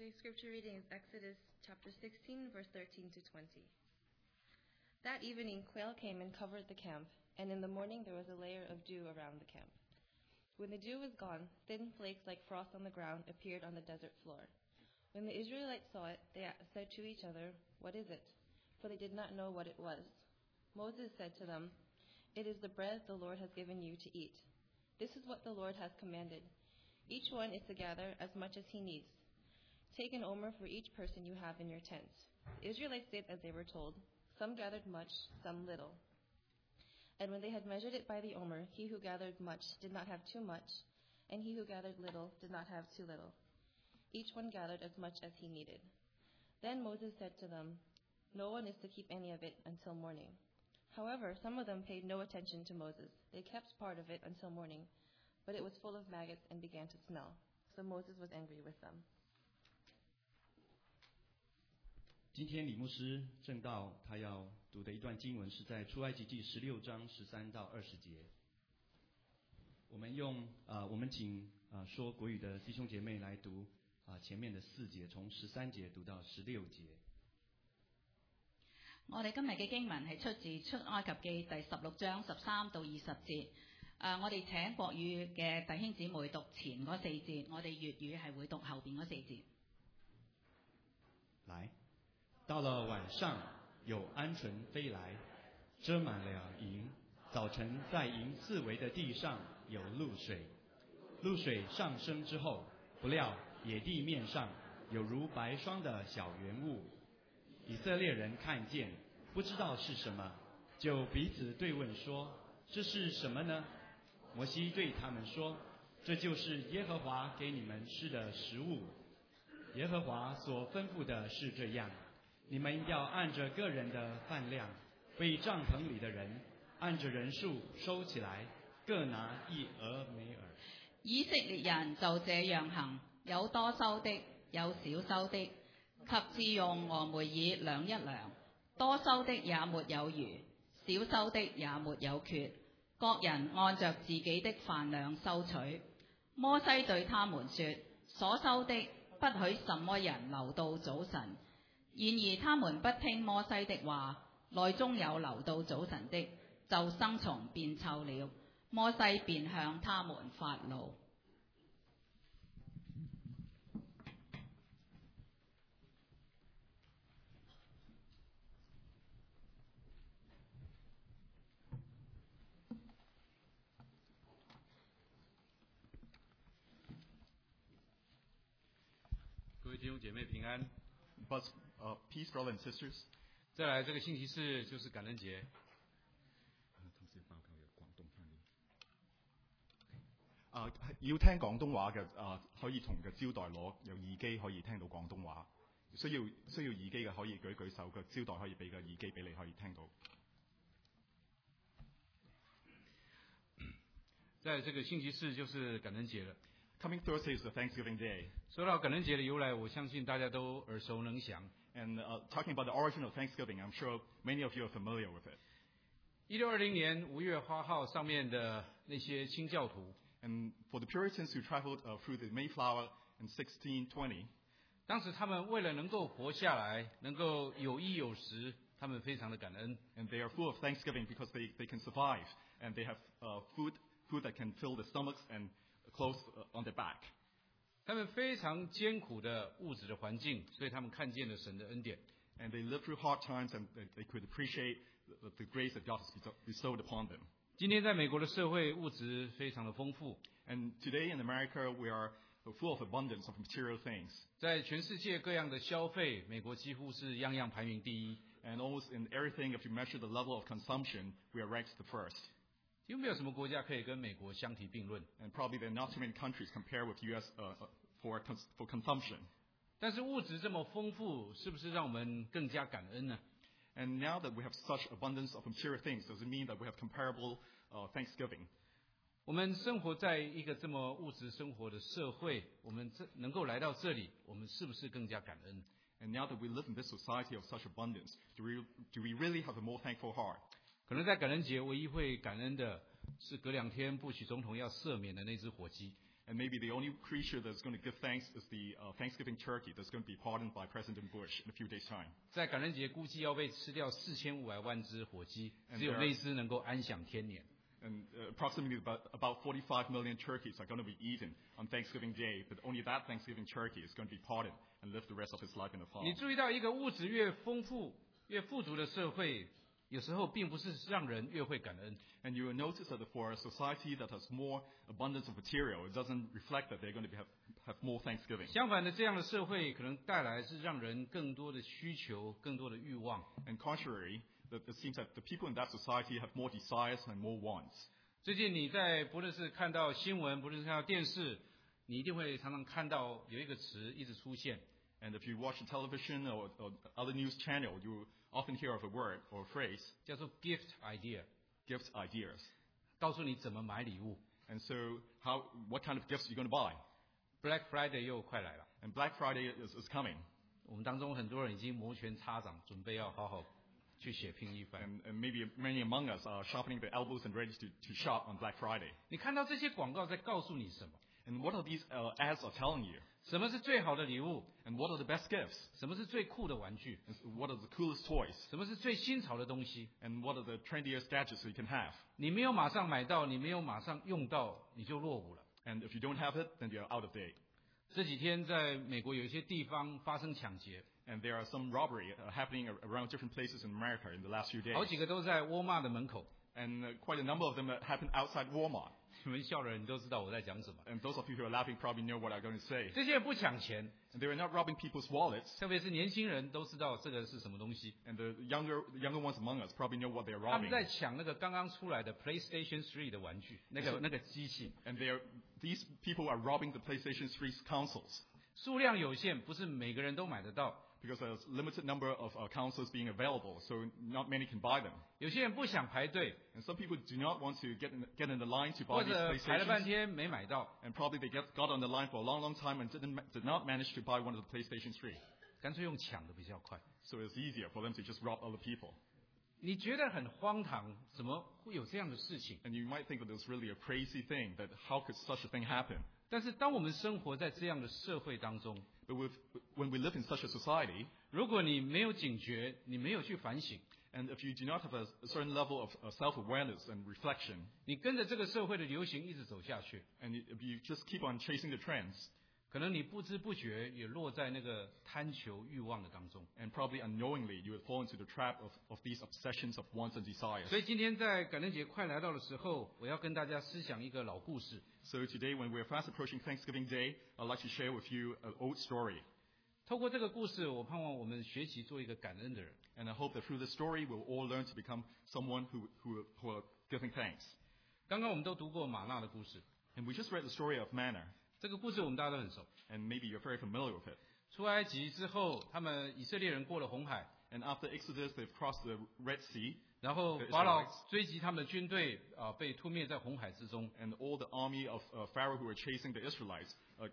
Today's scripture reading is Exodus chapter 16, verse 13 to 20. That evening, quail came and covered the camp, and in the morning there was a layer of dew around the camp. When the dew was gone, thin flakes like frost on the ground appeared on the desert floor. When the Israelites saw it, they said to each other, "What is it?" For they did not know what it was. Moses said to them, "It is the bread the Lord has given you to eat. This is what the Lord has commanded. Each one is to gather as much as he needs. Take an omer for each person you have in your tents." The Israelites did as they were told. Some gathered much, some little. And when they had measured it by the omer, he who gathered much did not have too much, and he who gathered little did not have too little. Each one gathered as much as he needed. Then Moses said to them, "No one is to keep any of it until morning." However, some of them paid no attention to Moses. They kept part of it until morning, but it was full of maggots and began to smell. So Moses was angry with them. 今天李牧师正道他要读的一段经文是在出埃及记16章13到20节。我们请说国语的弟兄姐妹来读前面的4节，从13節讀到16節。 我哋今日嘅經文係出自出埃及記第16章13到20節。我哋請國語嘅弟兄姊妹讀前嗰4節，我哋粵語係會讀後邊嗰4節。 來，到了晚上，有鹌鹑飛來，遮滿了營。早晨在營四圍的地上有露水，露水上升之後，不料野地面上有如白霜的小圓物。以色列人看見，不知道是什麼，就彼此對問說：“這是什麼呢？”摩西對他們說：“這就是耶和華給你們吃的食物。耶和華所吩咐的是這樣，你們要按着個人的飯量，為帳篷裡的人按着人數收起來，各拿1俄美爾。” 以色列人就這樣行，有多收的，有少收的，及至用俄梅爾量一量，多收的也沒有餘，少收的也沒有缺，各人按着自己的飯量收取。摩西對他們說：“所收的不許什麼人留到早晨。”然而他們不聽摩西的話，內中有留到早晨的，就生蟲變臭了。摩西便向他們發怒。 各位弟兄姐妹平安。 But peace, brothers and sisters. 再来，这个星期四就是感恩节。 要聽廣東話嘅可以同嘅招待攞有耳機可以聽到廣東話。需要耳機嘅可以舉手，個招待可以俾個耳機俾你可以聽到。 在這個星期四就是感恩節了。 Coming Thursday is the Thanksgiving Day. 說到感恩節的由來，我相信大家都耳熟能詳。 And talking about the origin of Thanksgiving, I'm sure many of you are familiar with it. 1620年5月8號上面的那些清教徒。 And for the Puritans who traveled through the Mayflower in 1620, 當時他們為了能夠活下來，能夠有衣有食，他們非常的感恩。 And they are full of thanksgiving because they can survive, and they have food that can fill their stomachs and clothes on their back. 他們非常艱苦的物質的環境，所以他們看見了神的恩典。 And they lived through hard times, and they could appreciate the grace that God has bestowed upon them. 今天在美國的社會物質非常的豐富。 And today in America, we are full of abundance of material things. 在全世界各樣的消費，美國幾乎是樣樣排名第一。 And almost in everything, if you measure the level of consumption, we are ranked the first. 幾乎沒有什麼國家可以跟美國相提並論。 And probably there are not too many countries compared with U.S. For consumption. 但是物質這麼豐富，是不是讓我們更加感恩呢？ And now that we have such abundance of material things, does it mean that we have comparable Thanksgiving? 我們生活在一個這麼物質生活的社會，我們能夠來到這裡，我們是不是更加感恩？ And now that we live in this society of such abundance, do we really have a more thankful heart? 可能在感恩節唯一會感恩的是隔2天布希總統要赦免的那隻火雞。 And maybe the only creature that's going to give thanks is the Thanksgiving turkey that's going to be pardoned by President Bush in a few days' time. 在感恩节估计要被吃掉4500万只火鸡， And 只有那只能够安享天年。 And approximately about 45 million turkeys are going to be eaten on Thanksgiving Day, but only that Thanksgiving turkey is going to be pardoned and live the rest of his life in the farm. 你注意到一个物质越丰富、越富足的社会，有时候并不是让人越会感恩。 And you will notice that for a society that has more abundance of material, it doesn't reflect that they're going to have more Thanksgiving. 相反的，这样的社会可能带来是让人更多的需求、更多的欲望。 And contrary, it seems that the people in that society have more desires and more wants. 最近你在不论是看到新闻，不论是看到电视，你一定会常常看到有一个词一直出现， And if you watch the television or other news channel, you often hear of a word or a phrase, 叫做 gift idea， gift ideas. 告诉你怎么买礼物。 And so what kind of gifts are you going to buy? Black Friday 又快来了， And Black Friday is coming. 我们当中很多人已经摩拳擦掌，准备要好好去血拼一番。 And maybe many among us are sharpening their elbows and ready to shop on Black Friday. 你看到这些广告在告诉你什么？ And what are these ads are telling you? 什么是最好的礼物？ And what are the best gifts? 什么是最酷的玩具？ And what are the coolest toys? 什么是最新潮的东西？ And what are the trendiest gadgets you can have? 你没有马上买到，你没有马上用到，你就落伍了。 And if you don't have it, then you're out of date. 这几天在美国有一些地方发生抢劫， And there are some robbery happening around different places in America in the last few days. 好几个都在沃尔玛的门口。 And quite a number of them happened outside Walmart. 你们笑的人都知道我在讲什么。 And those of you who are laughing probably know what I'm going to say. 这些人不抢钱， And they were not robbing people's wallets. 特别是年轻人都知道这个是什么东西。 And the younger ones among us probably know what they're 他们 robbing. 在抢那个刚刚出来的 PlayStation 3的玩具，那个机器， And these people are robbing the PlayStation 3's consoles. 数量有限，不是每个人都买得到。 Because there's a limited number of consoles being available, so not many can buy them. 有些人不想排队， And some people do not want to get in the line to 或 buy 者 these 排了半 PlayStations. 天没买到， And probably they got on the line for a long time and did not manage to buy one of the PlayStation 3. 干脆用抢的比较快。 So it's easier for them to just rob other people. 你觉得很荒唐，怎么会有这样的事情？ And you might think that it's really a crazy thing, that how could such a thing happen? 但是当我们生活在这样的社会当中， But when we live in such a society, 如果你没有警觉，你没有去反省， and if you do not have a certain level of self-awareness and reflection, 你跟着这个社会的流行一直走下去， and if you just keep on chasing the trends, 可能你不知不觉也落在那个贪求欲望的当中。 and probably unknowingly you would fall into the trap of these obsessions of wants and desires. 所以今天在感恩节快来到的时候，我要跟大家思想一个老故事。 So today, when we're fast approaching Thanksgiving Day, I'd like to share with you an old story. 透过这个故事，我盼望我们学习做一个感恩的人。 And I hope that through this story, we'll all learn to become someone who are giving thanks. 刚刚我们都读过玛纳的故事， And we just read the story of manna, 这个故事我们大家都很熟。 and maybe you're very familiar with it. 出埃及之后，他们以色列人过了红海， And after Exodus, they've crossed the Red Sea, 然后 The 法老 Israelites 追击他们的军队被吞灭在红海之中。 and all the army of Pharaoh who were chasing the Israelites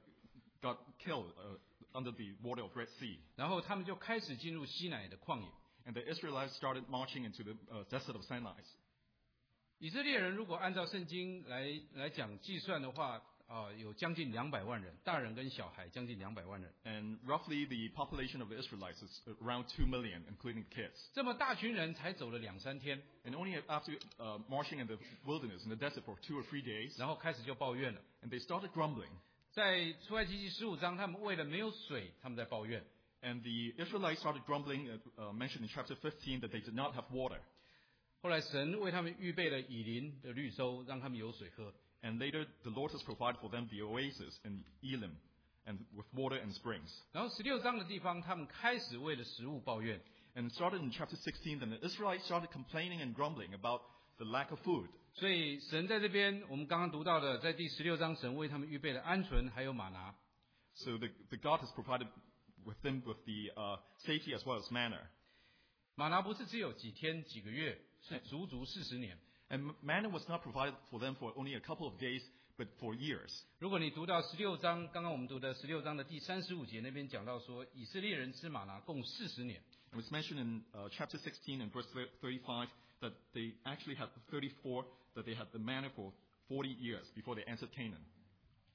got killed under the water of Red Sea. 然后他们就开始进入西乃的旷野。 And the Israelites started marching into the desert of Sinai. 以色列人如果按照圣经来讲计算的话，有将近200万人，大人跟小孩将近200万人。 And roughly the population of the Israelites is around 2 million, including kids. 这么大群人才走了2-3天， And only after marching in the wilderness, in the desert for 2 or 3 days, 然后开始就抱怨了。 and they started grumbling. 在出埃及记15章，他们为了没有水，他们在抱怨。 And the Israelites started grumbling, mentioned in chapter 15, that they did not have water. 后来神为他们预备了以琳的绿洲，让他们有水喝。 And later, the Lord has provided for them the oasis in Elim, and with water and springs. 然后16章的地方，他们开始为了食物抱怨。 And it started in chapter 16, then the Israelites started complaining and grumbling about the lack of food. 所以神在这边，我们刚刚读到的，在第16章，神为他们预备了鹌鹑还有玛拿。 So the God has provided with them with the safety as well as manna. 玛拿不是只有几天几个月，是足足40年。 And manna was not provided for them for only a couple of days, but for years. 如果你读到16章，刚刚我们读的16章的第35节那边讲到说，以色列人吃玛拿共40年。 It was mentioned in chapter 16 and verse 35 that they actually had 34, that they had the manna for 40 years before they entered Canaan.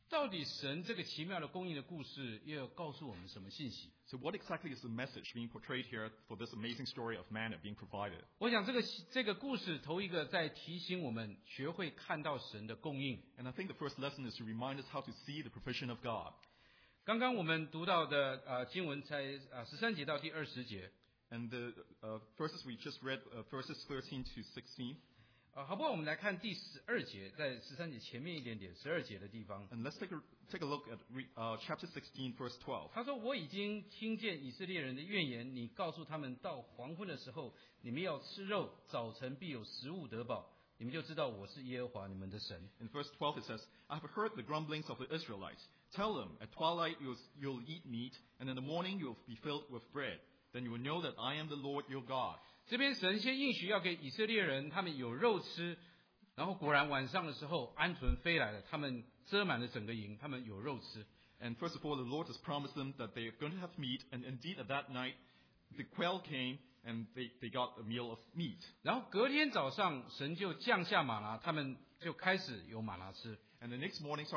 到底神这个奇妙的供应的故事又要告诉我们什么信息？ So what exactly is the message being portrayed here for this amazing story of manna being provided? 我想这个故事头一个在提醒我们学会看到神的供应。 And I think the first lesson is to remind us how to see the provision of God. 刚刚我们读到的经文才13节到第20节。 And the verses we just read, verses 13 to 16. 好不好？我们来看第12节，在13节前面一点点，12节的地方。 And let's take a look at chapter 16, verse 12. 他说：“我已经听见以色列人的怨言，你告诉他们，到黄昏的时候，你们要吃肉，早晨必有食物得饱，你们就知道我是耶和华你们的神。” In verse 12 it says, I have heard the grumblings of the Israelites. Tell them, at twilight you'll eat meat, and in the morning you'll be filled with bread. Then you will know that I am the Lord your God. 这边神先应许要给以色列人，他们有肉吃，然后果然晚上的时候，鹌鹑飞来了，他们遮满了整个营，他们有肉吃。 And first of all, the Lord has promised them that they are going to have meat, and indeed at that night, the quail came, and they got a meal of meat. 然后隔天早上，神就降下玛拿，他们就开始有玛拿吃。 And the next morning,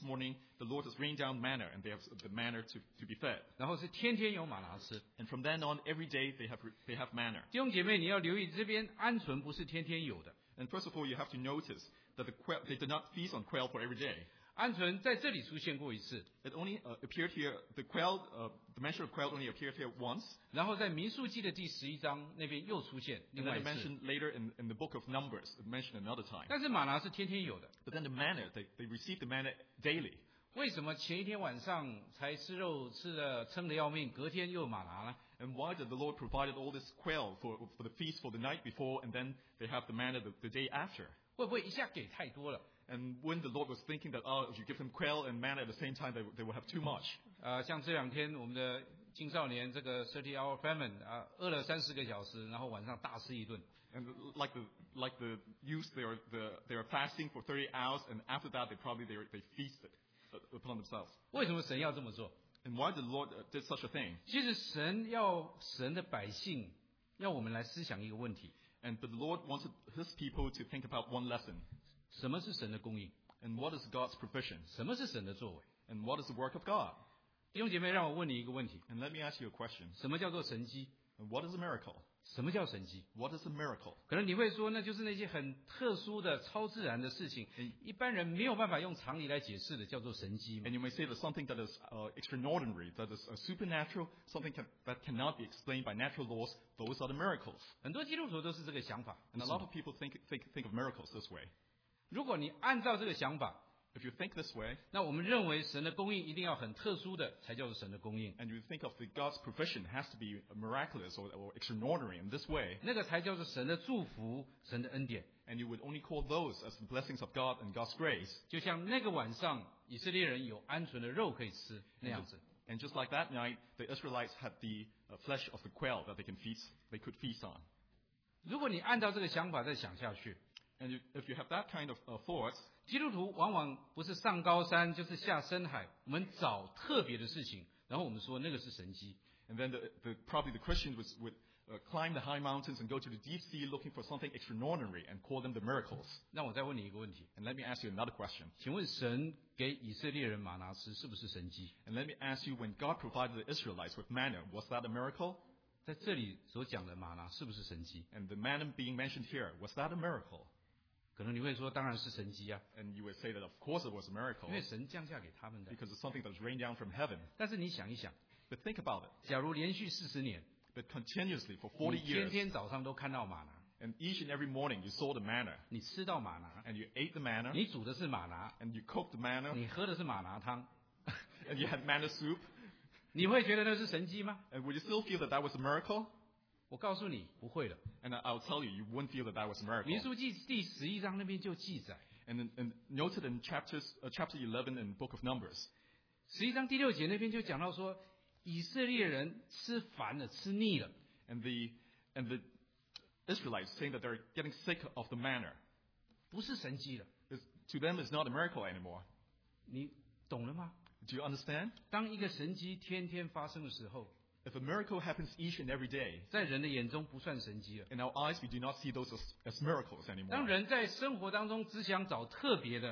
the Lord has rained down manna, and they have the manna to be fed. 然后是天天有玛拿吃。 And from then on, every day they have manna. 弟兄姐妹，你要留意，这边鹌鹑不是天天有的。 And first of all, you have to notice that they did not feast on quail for every day. 鹌鹑在这里出现过一次， It only appeared here. The mention of quail only appeared here once. 然后在民数记的第11章那边又出现 And 另 then 外 it 一次。 mentioned later in the book of Numbers, it mentioned another time. 但是玛拿是天天有的， But then the manna, they received the manna daily. 为什么前一天晚上才吃肉吃的撑得要命，隔天又玛拿呢？ And why did the Lord provided all this quail for the feast for the night before, and then they have the manna the day after? 会不会一下给太多了？ And when the Lord was thinking that, if you give them quail and manna at the same time, they will have too much. 像这2天我们的青少年这个 30-hour famine 饿了30个小时，然后晚上大吃一顿。 And like the youth, they are fasting for 30 hours, and after that, they feasted upon themselves. 为什么神要这么做？ And why did the Lord did such a thing? 其实神的百姓要我们来思想一个问题： And the Lord wanted His people to think about one lesson. 什么是神的供应？ And what is God's provision? 什么是神的作为？ And what is the work of God? 弟兄姐妹，让我问你一个问题： And let me ask you a question. 什么叫做神迹？ And what is a miracle? 什么叫神迹？ What is a miracle? 可能你会说，那就是那些很特殊的、超自然的事情，一般人没有办法用常理来解释的，叫做神迹嘛。 And you may say that something that is extraordinary, that is supernatural, something that cannot be explained by natural laws, those are the miracles. 很多基督徒都是这个想法。 And a lot of people think of miracles this way. 如果你按照这个想法， If you think this way, 那我们认为神的供应一定要很特殊的，才叫做神的供应， and you think of God's provision has to be miraculous or extraordinary in this way, 那个才叫做神的祝福、神的恩典。 and you would only call those as the blessings of God and God's grace. 就像那个晚上，以色列人有鹌鹑的肉可以吃那样子。 And just like that night, the Israelites had the flesh of the quail that they could feast on. 如果你按照这个想法再想下去， And if you have that kind of thoughts, 基督徒往往不是上高山就是下深海，我们找特别的事情，然后我们说那个是神迹。 and then probably the Christians would climb the high mountains and go to the deep sea looking for something extraordinary and call them the miracles. 那我再问你一个问题， And let me ask you another question. 请问神给以色列人玛拿吃是不是神迹？ And let me ask you, when God provided the Israelites with manna, was that a miracle? 在这里所讲的玛拿是不是神迹？ And the manna being mentioned here, was that a miracle? 可能你会说，当然是神迹啊， And you would say that of course it was a miracle, 因为神降下给他们的。 because it's something that was rained down from heaven. 但是你想一想， But think about it. 假如连续40年， But continuously for 40 你天 years, 天早上都看到玛拿， and each and every morning you saw the manna, 你吃到玛拿， and you ate the manna, 你煮的是玛拿， and you cooked the manna, 你喝的是玛拿汤， and you had manna soup, 你会觉得那是神迹吗？ and would you still feel that that was a miracle? 我告诉你，不会的。 And I'll tell you, you wouldn't feel that that was a miracle. 民数记第11章那边就记载， And noted in chapter 11 in the book of Numbers, 11章第6节那边就讲到说，以色列人吃烦了，吃腻了， and the Israelites saying that they're getting sick of the manna. 不是神迹了。 To them, it's not a miracle anymore. 你懂了吗？ Do you understand? 当一个神迹天天发生的时候， If a miracle happens each and every day, 在人的眼中不算神迹了。 in our eyes, we do not see those as miracles 当 anymore. 人在生活当中只想找特别的，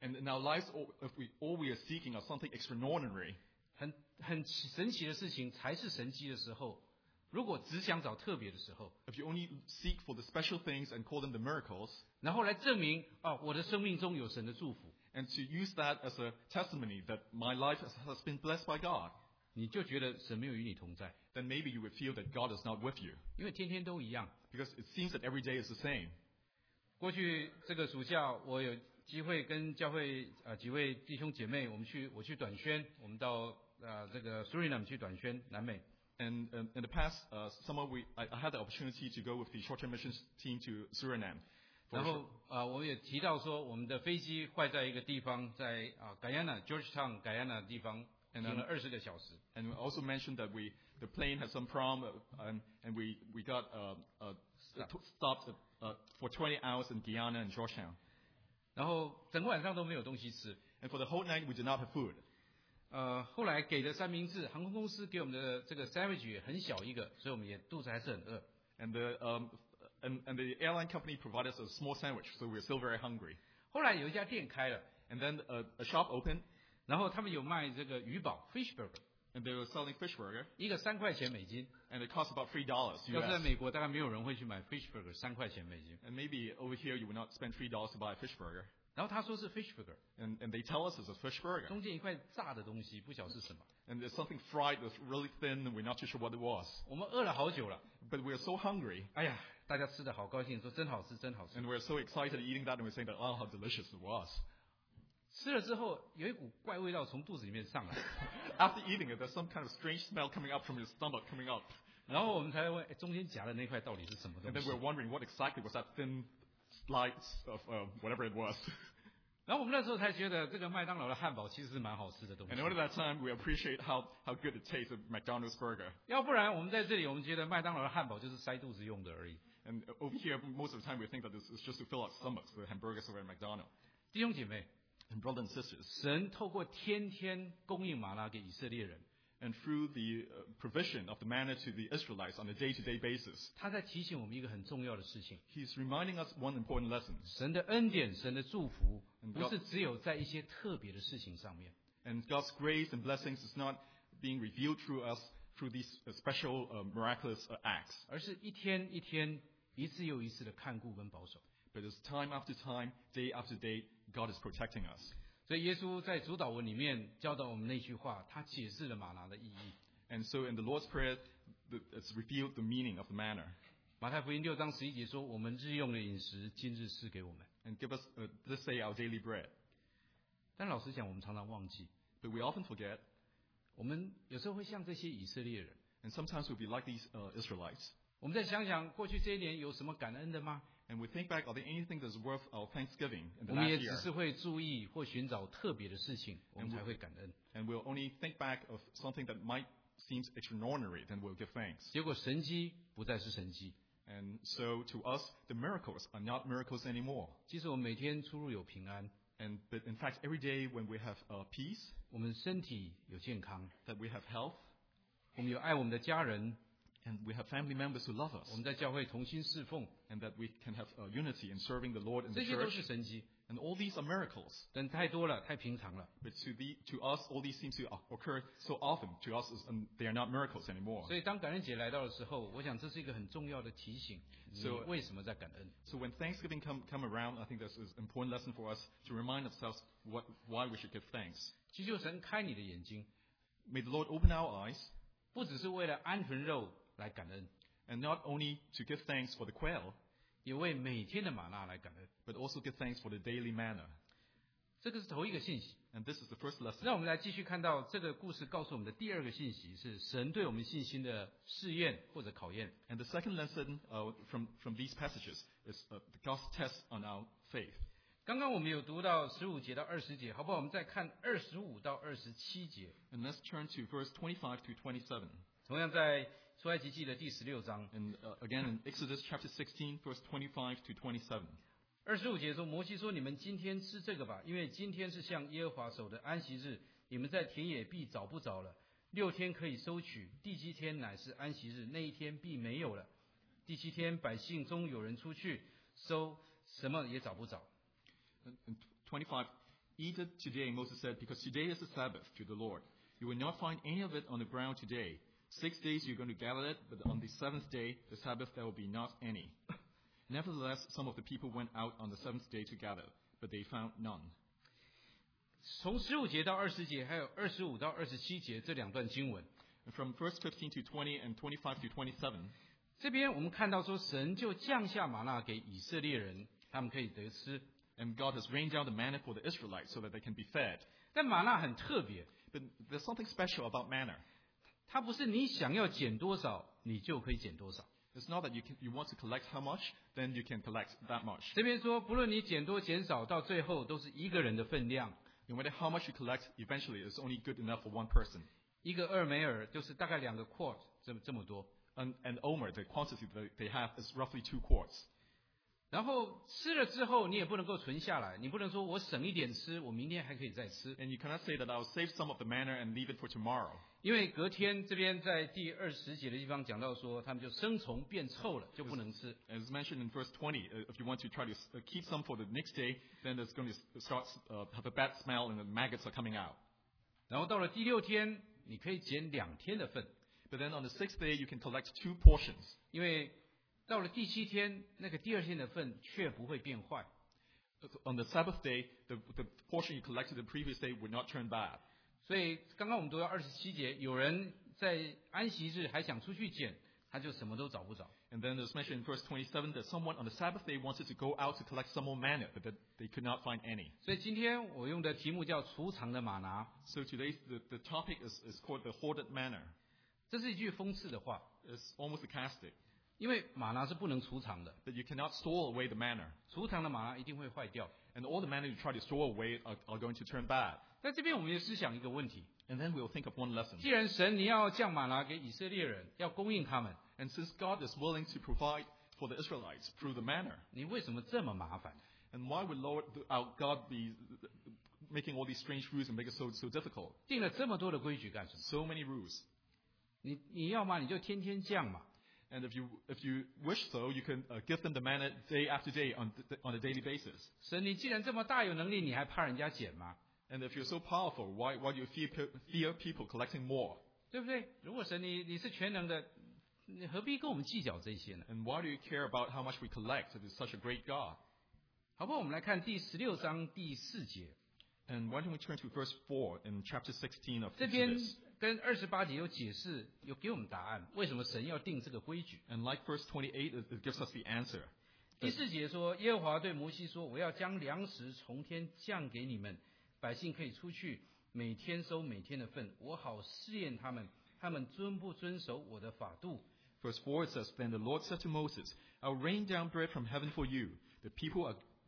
And in our lives, all we are seeking are something extraordinary. 很神奇的事情才是神迹的时候。如果只想找特别的时候， If you only seek for the special things and call them the miracles, 然后来证明我的生命中有神的祝福， and to use that as a testimony that my life has been blessed by God, 你就觉得神没有与你同在， then maybe you would feel that God is not with you. 因为天天都一样。 Because it seems that every day is the same. 过去这个暑假，我有机会跟教会几位弟兄姐妹，我去短宣，我们到这个 Suriname 去短宣南美。 And in the past summer, I had the opportunity to go with the short-term missions team to Suriname. 然后我也提到说，我们的飞机坏在一个地方，在Guyana Georgetown Guyana 的地方停了20个小时。 And we also mentioned that the plane had some problem, and we got stopped for 20 hours in Guyana and Georgetown. 然后整个晚上都没有东西吃。 And for the whole night, we did not have food. 后来给的三明治，航空公司给我们的这个 sandwich 也很小一个，所以我们也肚子还是很饿。 And the airline company provided us a small sandwich, so we were still very hungry. 后来有一家店开了， And then a shop opened, 然后他们有卖这个鱼堡 fish burger， and they were selling fish burger, 一个3块钱美金。 and it cost about $3 要是在 US. 美国，大概没有人会去买 fish burger 3块钱美金。 And maybe over here you would not spend $3 to buy a fish burger. 然后他说是 fish burger， And they tell us it's a fish burger. 中间一块炸的东西，不晓得是什么。 And there's something fried that's really thin, and we're not too sure what it was. 我们饿了好久了， But we're so hungry, 哎呀，大家吃的好高兴，说真好吃，真好吃。 and we're so excited eating that, and we're saying that, oh, how delicious it was. 吃了之后，有一股怪味道从肚子里面上来， After eating it, there's some kind of strange smell coming up from your stomach coming up. 然后我们才问，中间夹的那块到底是什么 And 东 then 西 we're？ wondering what exactly was that thin slice of whatever it was. 然后我们那时候才觉得，这个麦当劳的汉堡其实是蛮好吃的东西 And。over that time, we appreciate how good it tastes of McDonald's burger. 要不然我们在这里，我们觉得麦当劳的汉堡就是塞肚子用的而已。 And over here, most of the time, we think that this is just to fill our stomachs, the hamburgers over at McDonald's. 弟兄姐妹， And brothers and sisters, 神透过天天供应玛纳给以色列人， and through the provision of the manna to the Israelites on a day-to-day basis, 他在提醒我们一个很重要的事情： He's reminding us one important lesson. 神的恩典、神的祝福， And 不是只有在一些特别的事情上面。 And God's grace and blessings is not being revealed through us through these special miraculous acts, 而是一天一天、一次又一次的看顾跟保守。 but it's time after time, day after day, God is protecting us. 所以耶稣在主导文里面教导我们那句话，他解释了玛拿的意义。 And so in the Lord's Prayer, it's revealed the meaning of the manna. 马太福音6章11节说：“我们日用的饮食，今日赐给我们。 And give us this day our daily bread. ” 但老实讲，我们常常忘记， But we often forget, 我们有时候会像这些以色列人， and sometimes we'll be like these Israelites. 我们再想想过去这一年有什么感恩的吗？ And we think back, are there anything that's worth our thanksgiving in 我 the 们 last 也只 year? 是会注意或寻找特别的事情，我们 And 才会感恩。 And we'll only think back of something that might seem extraordinary, then we'll give thanks. 结果神迹不再是神迹。 And so to us, the miracles are not miracles anymore. 即使我们每天出入有平安， But in fact, every day when we have peace, 我们身体有健康， that we have health, 我们有爱我们的家人， and we have family members who love us, 我们在教会同心侍奉， and that we can have unity in serving the Lord in the 这些都 church. 是神迹。 And all these are miracles. 但太多了，太平常了。 But to us, all these seem to occur so often. To us, they are not miracles anymore. 所以当感恩节来到的时候，我想这是一个很重要的提醒：你 So- 为什么在感恩？ So when Thanksgiving come around, I think this is an important lesson for us to remind ourselves why we should give thanks. 祈求神开你的眼睛， May the Lord open our eyes, 不只是为了鹌鹑肉来感恩， and not only to give thanks for the quail, 也为每天的玛纳来感恩。 but also give thanks for the daily manna. 这个是头一个信息。 And this is the first lesson. 让我们来继续看到这个故事告诉我们的第二个信息是神对我们信心的试验或者考验。 And the second lesson from these passages is God's test on our faith. 刚刚我们有读到15节到20节，好不好？我们再看25到27节。 And let's turn to verse 25 to 27. 同样在出埃及记的第16章 And again in Exodus chapter 16, verse 25 to 27. 25节说，摩西说：“你们今天吃这个吧，因为今天是向耶和华守的安息日，你们在田野必找不着了。6天可以收取，第7天乃是安息日，那一天必没有了。第7天百姓中有人出去收，什么也找不着。” And 25, Eat it today, Moses said, because today is the Sabbath to the Lord. You will not find any of it on the ground today. 6 days you're going to gather it, but on the seventh day, the Sabbath, there will be not any. Nevertheless, some of the people went out on the seventh day to gather, but they found none. 从15节到20节，还有25到27节这两段经文， And from verse 15 to 20 and 25 to 27, 这边我们看到说，神就降下玛纳给以色列人，他们可以得吃。 and God has rained down the manna for the Israelites so that they can be fed. 但玛纳很特别， But there's something special about manna. 它不是你想要捡多少，你就可以捡多少。 It's not that you want to collect how much, then you can collect that much. 这边说，不论你捡多捡少，到最后都是一个人的分量。 No matter how much you collect, eventually it's only good enough for one person. 一个2梅尔就是大概2个 quart 这么多。 And omer, the quantity that they have is roughly 2 quarts. 然后吃了之后，你也不能够存下来，你不能说我省一点吃，我明天还可以再吃。 And you cannot say that I'll save some of the manna and leave it for tomorrow. 因为隔天这边在第20节的地方讲到说，他们就生虫变臭了，就不能吃。 As mentioned in verse 20, if you want to try to keep some for the next day, then it's going to start have a bad smell and the maggots are coming out. 然后到了第6天，你可以捡2天的份， But then on the 6th day, you can collect 2 portions. 因为到了第7天，那个第2天的份却不会变坏。 On the Sabbath day, the portion you collected the previous day would not turn bad. 所以刚刚我们读到27节，有人在安息日还想出去捡，他就什么都找不着。 And then there's mentioned in verse 27 that someone on the Sabbath day wanted to go out to collect some more manna, but that they could not find any. 所以今天我用的题目叫储藏的玛拿， So today's the topic is called the hoarded manna. 这是一句讽刺的话， It's almost sarcastic 因为玛拿是不能储藏的， that you cannot store away the manna. 储藏的玛拿一定会坏掉。 And all the manna you try to store away are going to turn bad. 在这边我们也思想一个问题： And then we'll think of one lesson. 既然神你要降玛拿给以色列人，要供应他们， And since God is willing to provide for the Israelites through the manna, 你为什么这么麻烦？ and why would our God be making all these strange rules and make it so difficult? 定了这么多的规矩干什么？ So many rules. 你要嘛你就天天降嘛。 And if you wish so, you can give them the manna day after day on a daily basis. 神你既然这么大有能力，你还怕人家捡吗？ And if you're so powerful, why do you fear people collecting more? 对不对？如果神你是全能的，你何必跟我们计较这些呢？ And why do you care about how much we collect? It is such a great God. 好不好？我们来看第16章第4节， And why don't we turn to verse 4 in chapter 16 of 这边 Exodus? 跟28节有解释，有给我们答案，为什么神要定这个规矩？ And like verse 28, it gives us the answer. 第4节说，耶和华对摩西说：“我要将粮食从天降给你们，百姓可以出去，每天收每天的份，我好试验他们，他们遵不遵守我的法度。” Verse 4 it says, Then the Lord said to Moses, I'll rain down bread from heaven for you. The people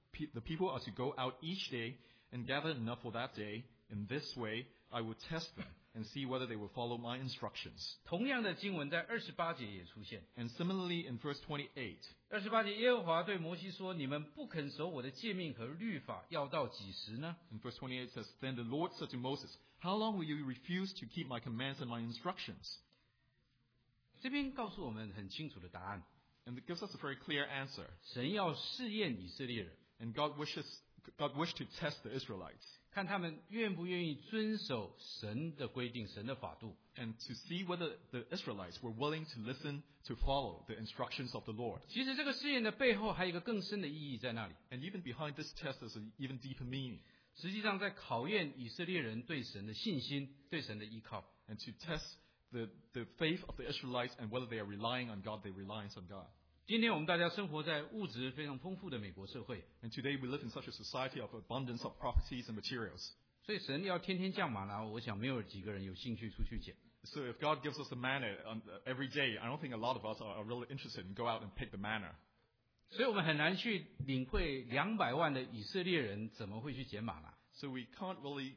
are to go out each day and gather enough for that day. In this way, I will test them and see whether they will follow my instructions. 同样的经文在28节也出现。 And similarly in verse 28, 28节，耶和华对摩西说：“你们不肯守我的诫命和律法，要到几时呢？” in verse 28 says, Then the Lord said to Moses, How long will you refuse to keep my commands and my instructions? 这边告诉我们很清楚的答案： And it gives us a very clear answer. 神要试验以色列人， And God wished to test the Israelites 看他们愿不愿意遵守神的规定、神的法度。 and to see whether the Israelites were willing to listen, to follow the instructions of the Lord. 其实这个试验的背后还有一个更深的意义在那里， And even behind this test, there's an even deeper meaning. 实际上在考验以色列人对神的信心、对神的依靠。 And to test the faith of the Israelites and whether they are relying on God, their reliance on God. 今天我们大家生活在物质非常丰富的美国社会， And today we live in such a society of abundance of properties and materials. 所以神要天天降玛拿，我想没有几个人有兴趣出去捡。 So if God gives us the manna every day, I don't think a lot of us are really interested in go out and pick the manna. 所以我们很难去领会200万的以色列人怎么会去捡玛拿。 So we can't really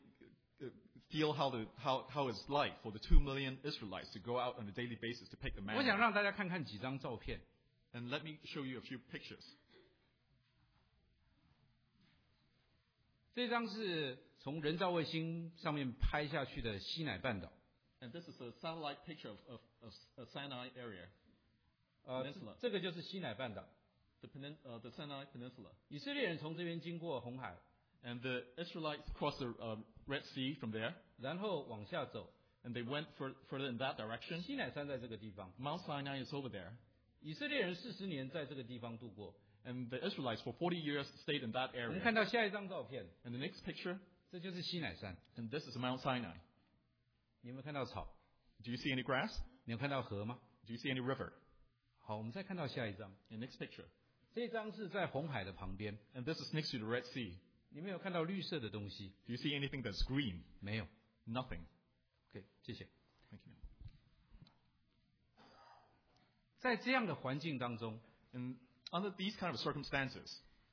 feel how it's like for the 2 million Israelites to go out on a daily basis to pick the 我想 manna. 让大家看看几张照片。 And let me show you a few pictures. 这张是从人造卫星上面拍下去的西乃半岛。 And this is a satellite picture of Sinai area, Peninsula. 这个就是西乃半岛。 the Sinai Peninsula. 以色列人从这边经过红海， And the Israelites crossed the Red Sea from there, 然后往下走， and they went further in that direction. 西乃山在这个地方， Mount Sinai is over there. 以色列人40年在这个地方度过。 And the Israelites for 40 years stayed in that 我们 area. 看到下一张照片， And the next picture, 这就是西乃山。 and this is Mount Sinai. 你有没有看到草？ Do you see any grass? 你有看到河吗？ Do you see any river? 好，我们再看到下一张， And next picture. 这张是在红海的旁边， And this is next to the Red Sea. 你们有看到绿色的东西？ Do you see anything that's green? 没有。 Nothing. OK，谢谢。 Thank you. 在这样的环境当中， And under these kind of circumstances,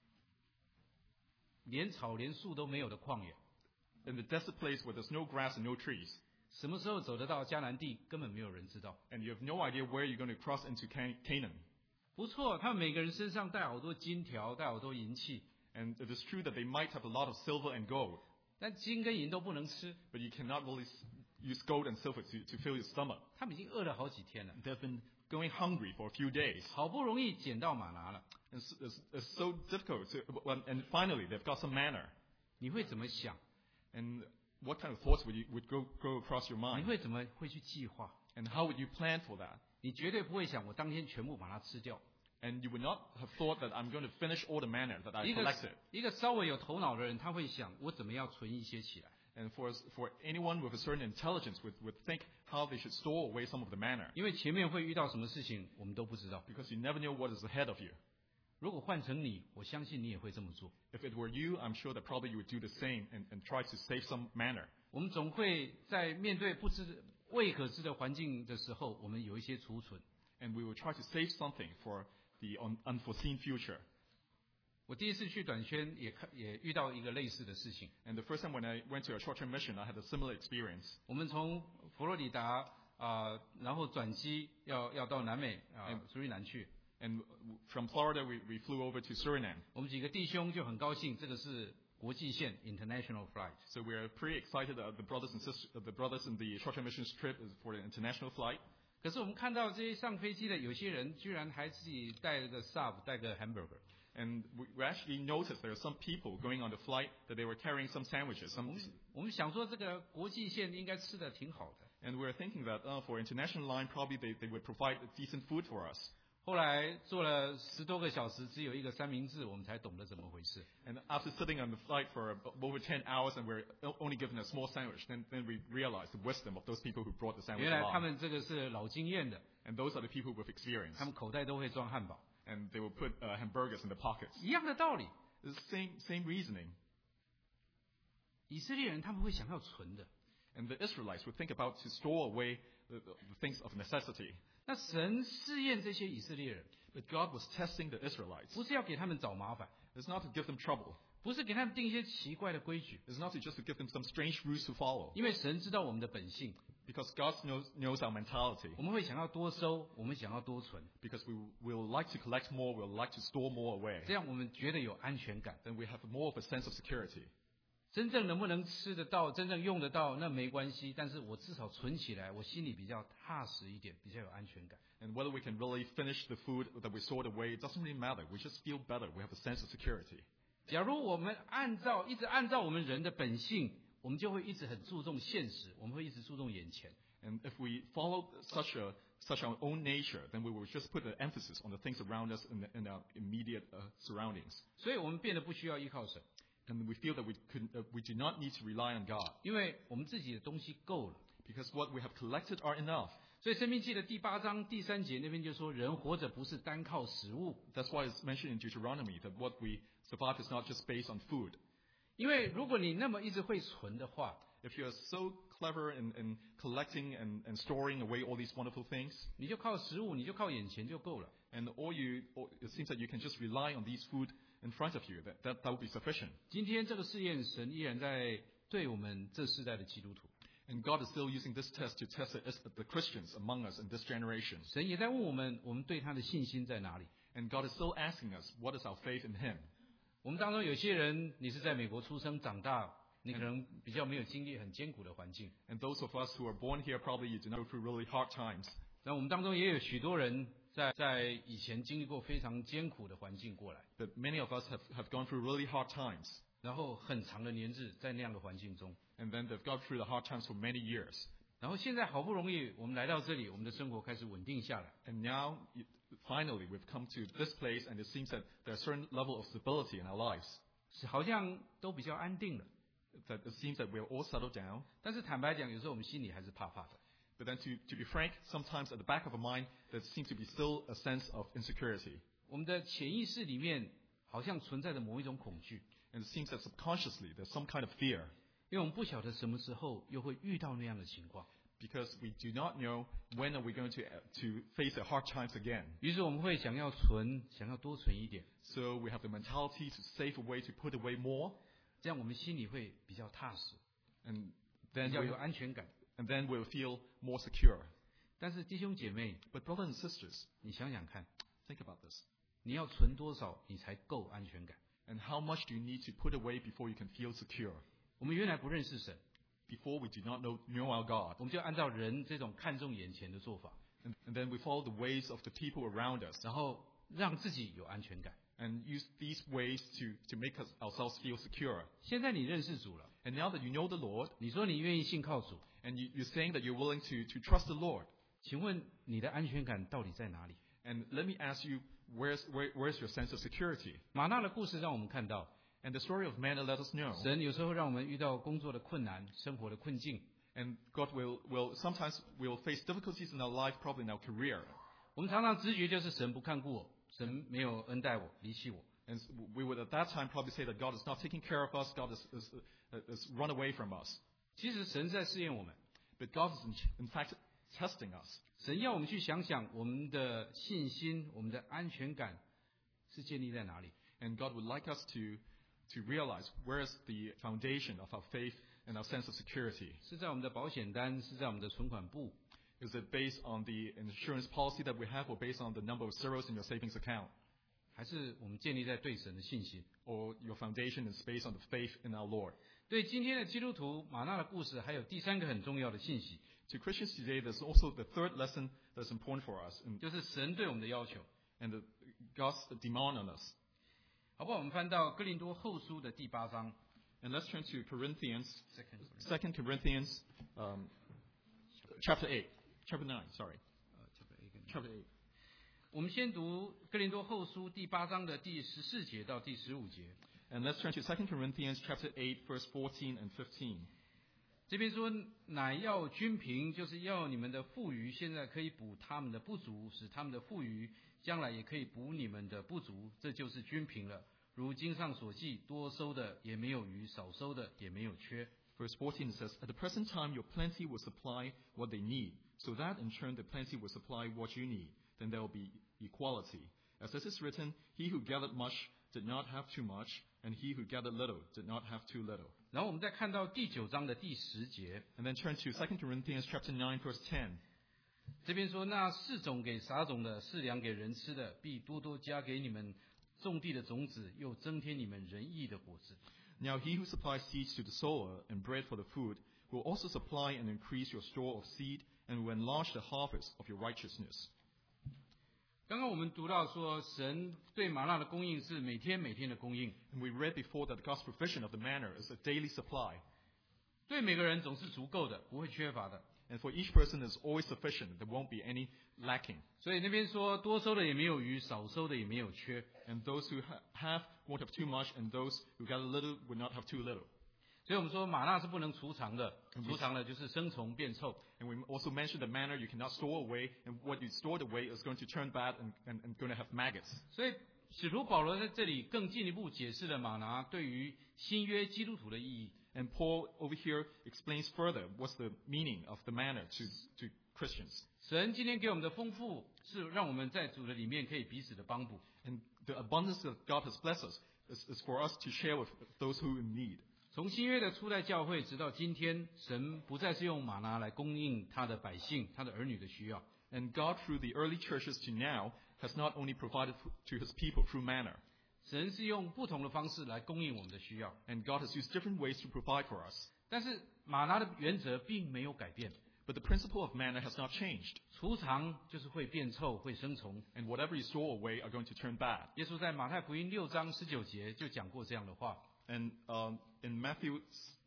连草连树都没有的旷野， in the desert place where there's no grass and no trees, 什么时候走得到迦南地，根本没有人知道。 and you have no idea where you're going to cross into Canaan. 不错，他们每个人身上带好多金条，带好多银器， And it is true that they might have a lot of silver and gold, 但金跟银都不能吃。 but you cannot really use gold and silver to fill your stomach. 他们已经饿了好几天了， They've been going hungry for a few days. 好不容易捡到玛拿了， And it's so difficult. And finally, they've got some manna. 你会怎么想？ And what kind of thoughts would go across your 你 mind? 会怎么会去计划？ And how would you plan for that? 你绝对不会想我当天全部把它吃掉。 And you would not have thought that I'm going to finish all the manna that I 一个 collected. 一个稍微有头脑的人，他会想我怎么样存一些起来， And for anyone with a certain intelligence would think how they should store away some of the manna. 因为前面会遇到什么事情我们都不知道。 Because you never know what is ahead of you. 如果换成你，我相信你也会这么做。 If it were you, I'm sure that probably you would do the same and try to save some manna. 我们总会在面对不知未可知的环境的时候，我们有一些储存。 And we will try to save something for the unforeseen future. 我第一次去短宣也遇到一个类似的事情。 And the first time when I went to a short-term mission, I had a similar experience. 我们从佛罗里达然后转机要到南美苏里南去。 And from Florida, we flew over to Suriname. 我们几个弟兄就很高兴，这个是国际线 international flight。 So we're pretty excited that the brothers and sisters, the brothers in the short-term missions trip is for the international flight. 可是我们看到这些上飞机的有些人居然还自己带了个 sub， 带个 hamburger。 And we actually noticed there are some people going on the flight that they were carrying some sandwiches. 我们想说这个国际线应该吃的挺好的。 And we're thinking that for international line, probably they would provide decent food for us. 后来坐了10多个小时，只有一个三明治，我们才懂得怎么回事。 And after sitting on the flight for over 10 hours and we're only given a small sandwich, then we realized the wisdom of those people who brought the sandwich 原来他 along. 们这个是老经验的， And those are the people with experience. 他们口袋都会装汉堡。 And they will put hamburgers in the pockets. 一样的道理， It's the same reasoning. 以色列人他们会想要存的。 And the Israelites would think about to store away the things of necessity. 那神试验这些以色列人， But God was testing the Israelites. 不是要给他们找麻烦， It's not to give them trouble. 不是给他们定一些奇怪的规矩， It's not just to give them some strange rules to follow. 因为神知道我们的本性， Because God knows our mentality. 我们会想要多收，我们想要多存， Because we will like to collect more, we'll like to store more away. 这样我们觉得有安全感。 Then we have more of a sense of security. 真正能不能吃得到，真正用得到，那没关系，但是我至少存起来，我心里比较踏实一点，比较有安全感。 And whether we can really finish the food that we stored away, it doesn't really matter. We just feel better. We have a sense of security. 假如我们一直按照我们人的本性，我们就会一直很注重现实，我们会一直注重眼前。 And if we follow such our own nature, then we will just put the emphasis on the things around us in our immediate surroundings. 所以我们变得不需要依靠神， And we feel that we do not need to rely on God 因为我们自己的东西够了。 because what we have collected are enough. 所以《申命记》的第8章第3节那边就说，人活着不是单靠食物， That's why it's mentioned in Deuteronomy that what we survive is not just based on food. 因为如果你那么一直会存的话， If you're so clever in collecting and storing away all these wonderful things, 你就靠食物，你就靠眼前就够了。 and it seems that you can just rely on these food in front of you, that would be sufficient. 今天这个试验，神依然在对我们这世代的基督徒， And God is still using this test to test the Christians among us in this generation. 神也在问我们对他的信心在哪里。 And God is still asking us, what is our faith in Him? 我们当中有些人，你是在美国出生长大，你可能比较没有经历很艰苦的环境。 And those of us who are born here, probably you do not go through really hard times. 那我们当中也有许多人在以前经历过非常艰苦的环境过来。 But many of us have gone through really hard times. 然后很长的年日在那样的环境中， And then they've gone through the hard times for many years. 然后现在好不容易我们来到这里，我们的生活开始稳定下来。 And now, finally, we've come to this place, and it seems that there's a certain level of stability in our lives. 是好像都比较安定了， That it seems that we're all settled down. 但是坦白讲，有时候我们心里还是怕怕的。 But then to be frank, sometimes at the back of our mind, there seems to be still a sense of insecurity. 我们的潜意识里面好像存在着某一种恐惧， And it seems that subconsciously there's some kind of fear, 因为我们不晓得什么时候又会遇到那样的情况， because we do not know when are we going to face the hard times again. 于是我们会想要存，想要多存一点， So we have the mentality to save away, to put away more, 这样我们心里会比较踏实， and 比 then 较有安全感。 we'll feel more secure. 但是弟兄姐妹， But brothers and sisters, 你想想看， think about this. 你要存多少你才够安全感？ And how much do you need to put away before you can feel secure? 我们原来不认识神， Before we do not know our God. 我们就按照人这种看重眼前的做法， And then we follow the ways of the people around us 然后让自己有安全感。 and use these ways to make ourselves feel secure. 现在你认识主了， And now that you know the Lord, 你说你愿意信靠主， and you're saying that you're willing to trust the Lord, 请问你的安全感到底在哪里？ and let me ask you, where's your sense of security? 马纳的故事让我们看到， And the story of manna let us know. 神有时候让我们遇到工作的困难、生活的困境， And God will sometimes we'll face difficulties in our life, probably in our career. 我们常常直觉就是神不看顾我，神没有恩待我，离弃我。 And we would at that time probably say that God is not taking care of us, God is run away from us. 其实神在试验我们， But God is in fact testing us. 神要我们去想想我们的信心、我们的安全感是建立在哪里。 And God would like us to realize where is the foundation of our faith and our sense of security. 是在我们的保险单，是在我们的存款簿， Is it based on the insurance policy that we have, or based on the number of zeros in your savings account? 还是我们建立在对神的信心？ Or your foundation is based on the faith in our Lord? 对今天的基督徒马纳的故事，还有第三个很重要的信息， To Christians today, there's also the third lesson that's important for us, 就是神对我们的要求。 and God's demand on us. 好不好？我们翻到哥林多后书的第8章 And let's turn to Corinthians, ，2 2 Corinthians, chapter 8, chapter 9, sorry, chapter 8. 我们先读哥林多后书第8章的第14节到第15节。 And let's turn to 2 Corinthians, chapter 8, verse 14 and 15. 这边说，乃要均平，就是要你们的富余，现在可以补他们的不足，使他们的富余将来也可以补你们的不足，这就是均平了。如经上所记，多收的也没有余，少收的也没有缺。 Verse 14 says, At the present time your plenty will supply what they need, so that in turn the plenty will supply what you need. Then there will be equality. As it is written, He who gathered much did not have too much, and he who gathered little did not have too little. 然后我们再看到第9章的第10节， And then turn to 2 Corinthians chapter 9, verse 10. 这边说，那4种给撒种的，4粮给人吃的，必多多加给你们种地的种子，又增添你们仁义的果子。 Now he who supplies seeds to the sower and bread for the food will also supply and increase your store of seed and will enlarge the harvest of your righteousness. 刚刚我们读到说，神对玛纳的供应是每天的供应， And we read before that God's provision of the manna is a daily supply. 对每个人总是足够的，不会缺乏的。 And for each person is always sufficient. There won't be any lacking. 所以那边说，多收的也没有余，少收的也没有缺。 And those who have won't have too much, and those who got a little will not have too little. 所以我们说玛纳是不能储藏的，储藏了就是生虫变臭。 And we also mentioned the manna you cannot store away, and what you stored away is going to turn bad and going to have maggots. 所以使徒保罗在这里更进一步解释了玛拿对于新约基督徒的意义。 And Paul over here explains further what's the meaning of the manna to Christians. 神今天给我们的丰富，是让我们在主的里面可以彼此的帮补。 And the abundance that God has blessed us is for us to share with those who in need. 从新约的初代教会直到今天，神不再是用玛拿来供应他的百姓、他的儿女的需要。 And God, through the early churches to now, has not only provided to his people through manna. 神是用不同的方式来供应我们的需要， And God has used different ways to provide for us. 但是玛拿的原则并没有改变， But the principle of manna has not changed. 储藏就是会变臭、会生虫。 And whatever you store away are going to turn bad. 耶稣在马太福音6章19节就讲过这样的话。 And in Matthew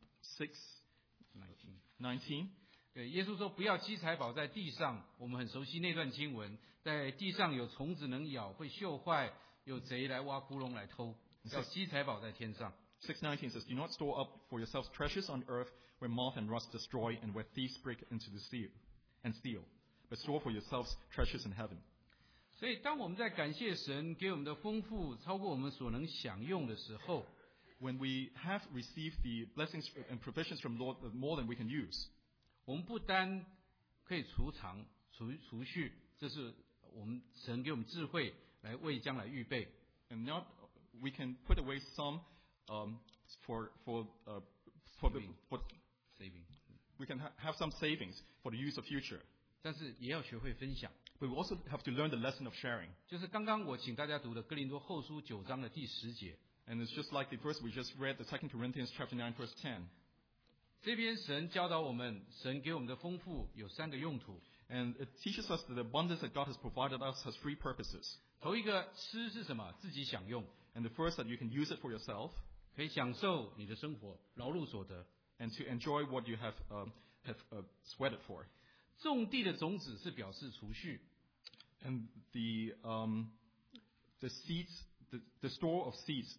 6:19, 对，耶稣说不要积财宝在地上，我们很熟悉那段经文，在地上有虫子能咬，会锈坏，有贼来挖窟窿来偷，要积财宝在天上。 6:19 says, "Do not store up for yourselves treasures on earth, where moth and rust destroy, and where thieves break into the steal, but store for yourselves treasures in heaven." 所以，当我们在感谢神给我们的丰富超过我们所能享用的时候， When we have received the blessings and provisions from Lord more than we can use, 我们不单可以储藏、储蓄，这是我们神给我们智慧来为将来预备。 and not we can put away some for saving， we can have some savings for the use of future. 但是也要学会分享。 But we also have to learn the lesson of sharing. 就是刚刚我请大家读的哥林多后书9章的第10节， And it's just like the verse we just read, the 2 Corinthians chapter 9, verse 10. 这边神教导我们，神给我们的丰富有3个用途。 And it teaches us that the abundance that God has provided us has 3 purposes. 头一个吃是什么？自己享用， And the first, that you can use it for yourself 可以享受你的生活，劳碌所得。 and to enjoy what you have sweated for. 种地的种子是表示储蓄， And the seeds, the store of seeds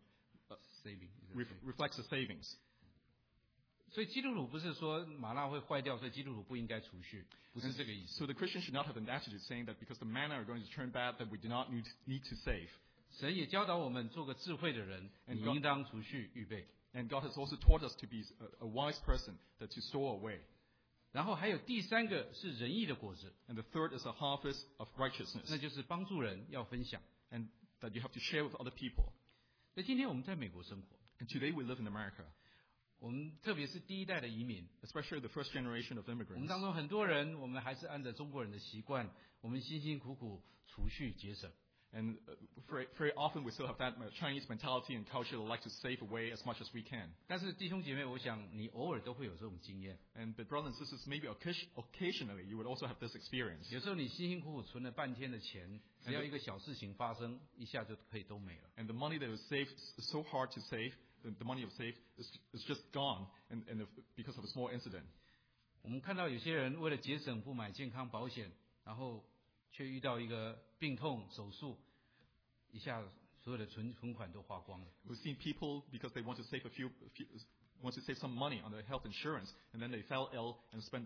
saving。 reflects the savings. 所以基督徒不是说麻辣会坏掉，所以基督徒不应该储蓄，不是这个意思。 So the Christian should not have an attitude saying that because the manna are going to turn bad, that we do not need to save. 神也教导我们做个智慧的人，你应当储蓄预备。 And God has also taught us to be a wise person, that to store away. 然后还有第3个是仁义的果子， And the third is a harvest of 那 righteousness, 就是帮助人要分享。 and that you have to share with other people. 那今天我们在美国生活， And today we live in America, 我们特别是第一代的移民， especially the first generation of 我们 immigrants. 当中很多人，我们还是按照中国人的习惯，我们辛辛苦苦储蓄节省。 And very often we still have that Chinese mentality and culture that like to save away as much as we can. 但是弟兄姐妹，我想你偶尔都会有这种经验。 But brothers and sisters, maybe occasionally you would also have this experience. 有时候你辛辛苦苦存了半天的钱，只要一个小事情发生，一下就可以都没了。 And the money that was saved is so hard to save. The money you've saved is just gone, because of a small incident. 我们看到有些人为了节省不买健康保险，然后却遇到一个病痛手术，一下所有的存款都花光了。 We've seen people, because they want to save want to save some money on their health insurance, and then they fell ill and spent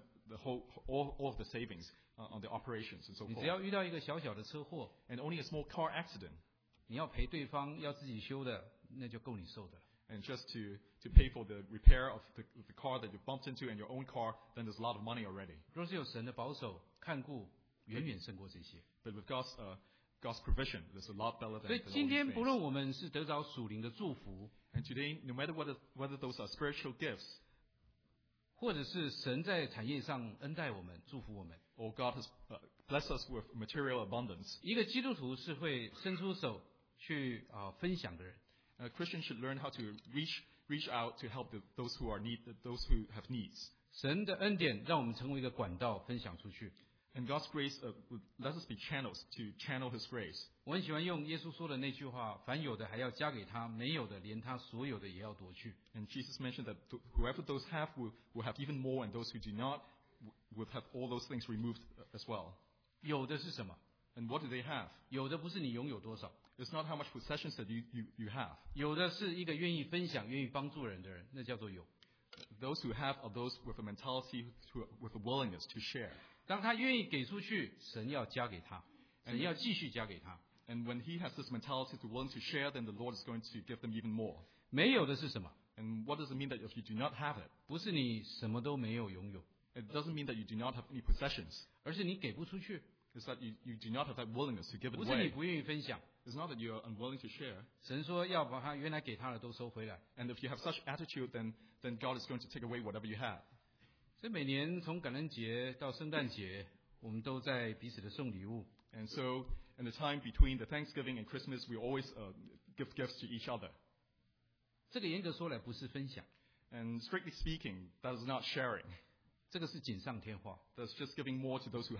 all of the savings on the operations and so 你只 forth. 要遇到一个小小的车祸， And only a small car accident, 你要赔对方，要自己修的，那就够你受的了。 and just to pay for the repair of the car that you bumped into and your own car, then there's a lot of money already. 若是有神的保守看顾，远远胜过这些。 But with God's provision, there's a lot better 所以 than all 今 these 天不论 things. 我们是得着属灵的祝福， And today, no matter whether those are spiritual gifts, 或者是神在产业上恩待我们、祝福我们， or God has blessed us with material abundance, 一个基督徒是会伸出手去分享的人。 a Christian should learn how to reach out to help those who have needs. 神的恩典让我们成为一个管道，分享出去。 And God's grace let us be channels to channel His grace. 我很喜欢用耶稣说的那句话：凡有的还要加给他，没有的连他所有的也要夺去。 And Jesus mentioned that whoever those have will have even more, and those who do not will have all those things removed as well. 有的是什么？ And what do they have? 有的不是你拥有多少， It's not how much possessions that you have. 有的是一个愿意分享、愿意帮助人的人，那叫做有。 Those who have are those with a mentality, with a willingness to share. 当他愿意给出去，神要加给他，神要继续加给他。 And when he has this mentality to willing to share, then the Lord is going to give them even more. 没有的是什么？ And what does it mean that if you do not have it? 不是你什么都没有拥有， It doesn't mean that you do not have any possessions. 而是你给不出去。 It's that you do not have that willingness to give it 不是你 away. 不愿意分享。 It's not that you're unwilling to share. 神说要把他原来给他的都收回来。 And if you have such attitude, then God is going to take away whatever you have. 所以每年从感恩节到圣诞节，我们都在彼此的送礼物。 And so, in the time between the Thanksgiving and Christmas, we always give gifts to each other. 这个严格说来不是分享， And strictly speaking, that is not sharing. 这个是锦上添花。 That's just giving more to those who have.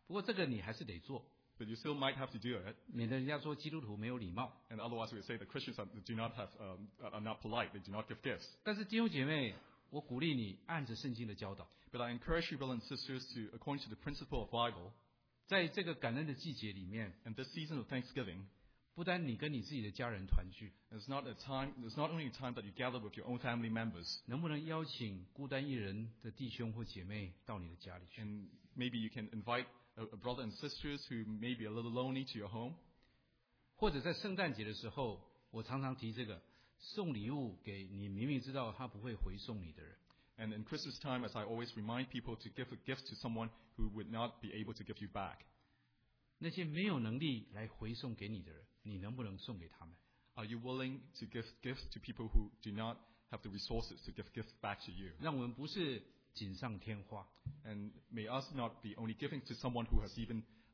不过这个你还是得做， but you still might have to do it. 免得人家说基督徒没有礼貌。 And otherwise, we would say that Christians are not polite. They do not give gifts. 但是弟兄姐妹，我鼓励你按着圣经的教导， But I encourage you, brothers and sisters, to according to the principle of Bible, 在这个感恩的季节里面， and this season of Thanksgiving, 不单你跟你自己的家人团聚， it's not only a time that you gather with your own family members, 能不能邀请孤单一人的弟兄或姐妹到你的家里去？ and maybe you can invite a brother and sisters who may be a little lonely to your home. 或者在圣诞节的时候，我常常提这个送礼物给你明明知道他不会回送你的人。 And in Christmas time, as I always remind people to give a gift to someone who would not be able to give you back. 那些没有能力来回送给你的人，你能不能送给他们？ Are you willing to give gifts to people who do not have the resources to give gifts back to you? 让我们不是锦上添花， And may us not be only giving to someone who has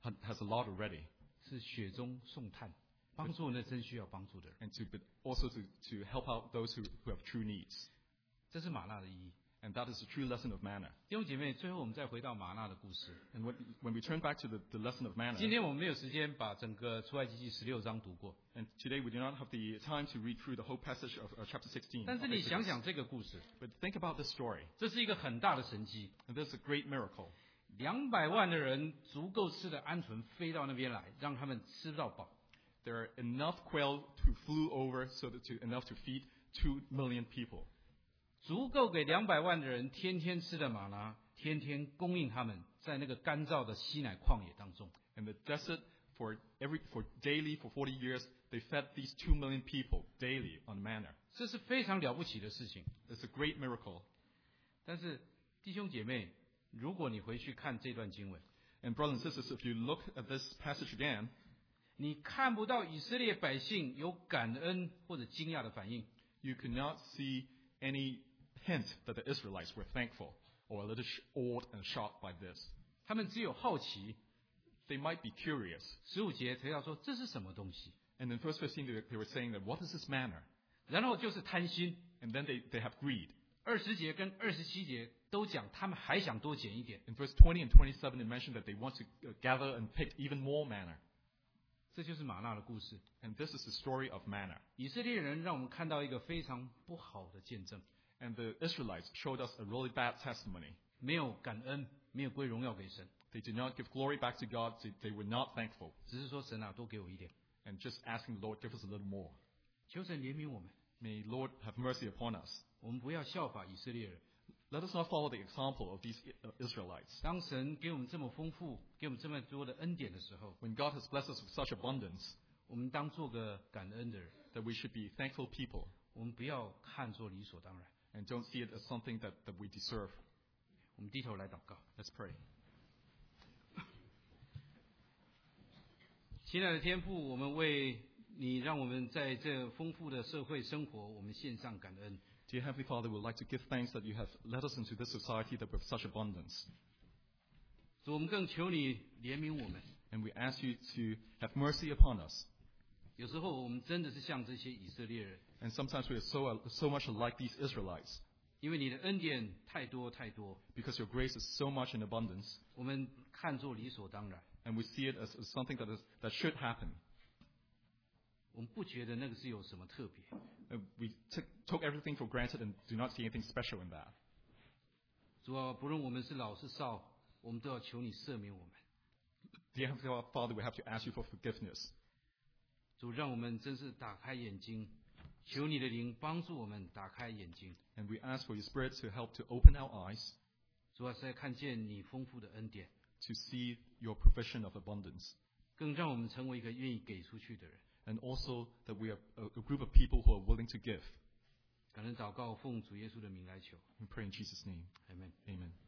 a lot already, 是雪中送炭，帮助那真需要帮助的人。 and also to help out those who have true needs. 这是玛纳的意义。 And that is the true lesson of manna. 弟兄姐妹，最后我们再回到玛纳的故事。 And when we turn back to the lesson of manna, 今天我们没有时间把整个出埃及记16章读过， and today we do not have the time to read through the whole passage of chapter 16. 但是 of 你 Exodus. 想想这个故事， But think about this story. 这是一个很大的神迹。 And this is a great miracle. 200万的人足够吃的鹌鹑飞到那边来，让他们吃到饱。 There are enough quail who flew over enough to feed 2 million people. 足够给200万的人天天吃的玛拿，天天供应他们在那个干燥的西乃旷野当中。 In the desert, for daily, for 40 years, they fed these 2 million people daily on manna. 这是非常了不起的事情。 It's a great miracle. 但是弟兄姐妹，如果你回去看这段经文， And brothers and sisters, if you look at this passage again, 你看不到以色列百姓有感恩或者惊讶的反应。 you cannot see any hint that the Israelites were thankful or a little awed and shocked by this. 他们只有好奇。 They might be curious. 15节提到说这是什么东西， And in verse 15, they were saying that, what is this manna? 然后就是贪心。 And then they have greed. 20节跟27节都讲他们还想多捡一点， In verse 20 and 27, they mentioned that they want to gather and pick even more manna. 这就是玛纳的故事。 And this is the story of manna. 以色列人让我们看到一个非常不好的见证， And the Israelites showed us a really bad testimony. 没有感恩，没有归荣耀给神， They did not give glory back to God. They were not thankful. 只是说神啊，多给我一点， And just asking the Lord, give us a little more. 求神怜悯我们， May Lord have mercy upon us. 我们不要效法以色列人。 Let us not follow the example of these Israelites. 当神给我们这么丰富，给我们这么多的恩典的时候， When God has blessed us with such abundance, 我们当做个感恩的人， that we should be thankful people 我们不要看作理所当然。 and don't see it as something that we deserve. 我们低头来祷告。 Let's pray. 亲爱的天父，我们为你让我们在这丰富的社会生活，我们献上感恩。 Dear Heavenly Father, we would like to give thanks that you have led us into this society that with such abundance. 主，我们更求你怜悯我们。 And we ask you to have mercy upon us. 有时候我们真的是像这些以色列人， And sometimes we are so much like these Israelites 因为你的恩典太多太多， because your grace is so much in abundance, 我们看作理所当然， and we see it as something that should happen. 我们不觉得那个是有什么特别。 We took everything for granted and do not see anything special in that. 主啊，不论我们是老是少，我们都要求你赦免我们。 Dear Heavenly Father, we have to ask you for forgiveness. 主，让我们真是打开眼睛，求你的灵帮助我们打开眼睛。 And we ask for your Spirit to help to open our eyes 主啊，再看见你丰富的恩典， to see your provision of abundance. 更让我们成为一个愿意给出去的人。 And also that we are a group of people who are willing to give. 感恩祷告，奉主耶稣的名来求， We pray in Jesus' name. 阿门。 Amen.